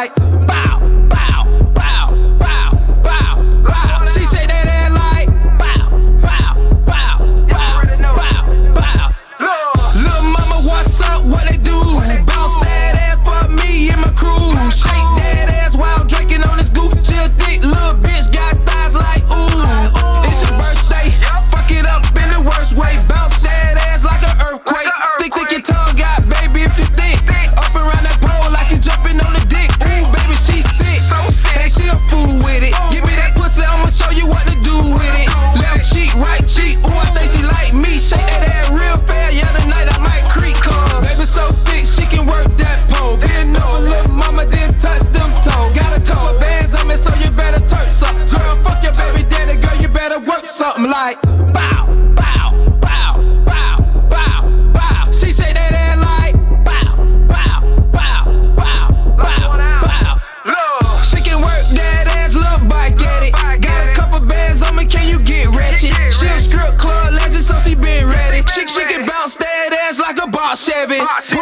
like bow, bow, bow, bow, bow, bow. She shake that ass like bow, bow, bow, bow, bow, bow. Lil' mama, what's up? What they do? Bounce that ass for me and my crew. Shake that ass while I'm drinking on this goop. She a thick little bitch, got thighs like ooh. It's your birthday, fuck it up in the worst way. Bounce that ass like an earthquake. Thick your tongue out, baby, if you think. Up around that pole like you jumping on the dick. Ooh, baby, she sick. Hey, she a fool with it. Give me that pussy, I'ma show you what to do with it. Left cheek, right cheek. Ooh, I think she like me. Shake that ass real fast. Yeah, tonight I might creep. Cause baby so thick, she can work that pole. Been over, little mama didn't touch them toes. Got a couple bands on me, so you better turn something. Girl, fuck your baby daddy, girl, you better work something like bow, bow, bow, bow, bow, bow. She shake that ass like bow, bow, bow, bow, bow, bow. She can work that ass, look back at it. Got a couple bands on me, can you get ratchet? She a strip club legend, so she been ready. She can bounce that ass like a boss Chevy.